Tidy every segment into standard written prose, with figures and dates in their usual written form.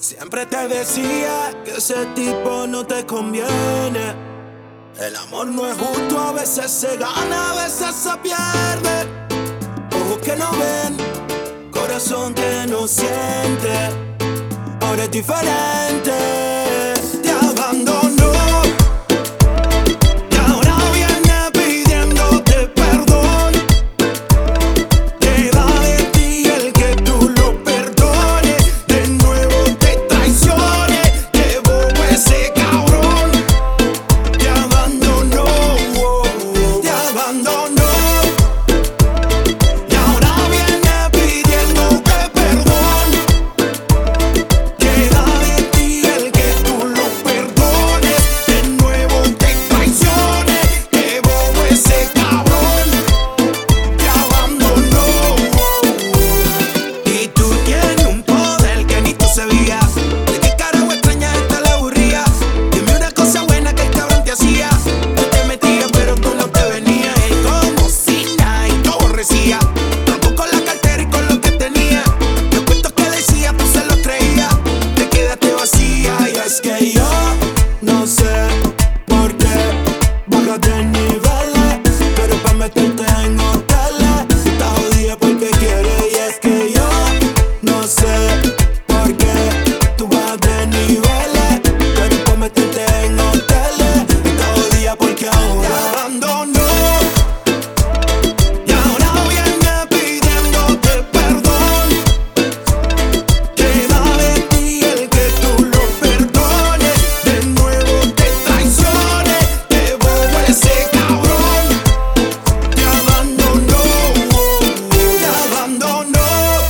Siempre te decía que ese tipo no te conviene. El amor no es justo, a veces se gana, a veces se pierde. Ojos que no ven, corazón que no siente. Ahora es diferente. Te abandonó y ahora viene pidiéndote perdón. Queda de ti el que tú lo perdones. De nuevo te traiciones. Qué bobo ese cabrón. Te abandonó, te abandonó. Y ahora viene pidiéndote perdón. Queda de ti el que tú lo perdones. De nuevo te traiciones. Qué bobo ese cabrón. Te abandonó. Y tú tienes un poder que ni tú sabías. ¿De qué carajo extraña esta la aburría? Dime una cosa buena que el cabrón te hacía. Tú te metías pero tú no te venías. Él como si nada y te aborrecía. Tampoco con la cartera y con lo que tenía. Los cuentos que decía tú se los creías. Te quedaste vacía y es que yo no sé por qué bajas de niveles. Pero pa' meterte en hoteles estás jodida porque quieres. Y es que yo no sé por qué tú bajas de niveles. Pero pa' meterte en hoteles estás jodida porque ahora te abandonó. Y ahora viene pidiéndote perdón. Queda de ti el que tú lo perdones. De nuevo te traiciones. Qué bobo ese cabrón. Te abandonó, te abandonó.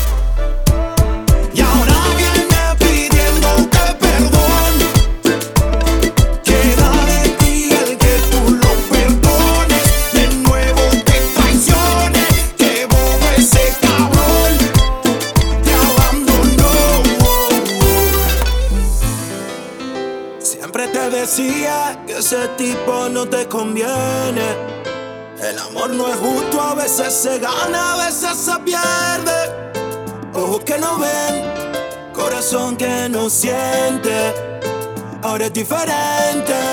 Y ahora viene pidiéndote perdón. Queda de ti el que tú lo perdones. De nuevo te traiciones. Qué bobo ese cabrón. Te abandonó. Siempre te decía que ese tipo no te conviene. El amor no es justo, a veces se gana, a veces se pierde. Ojos que no ven, corazón que no siente. Ahora es diferente.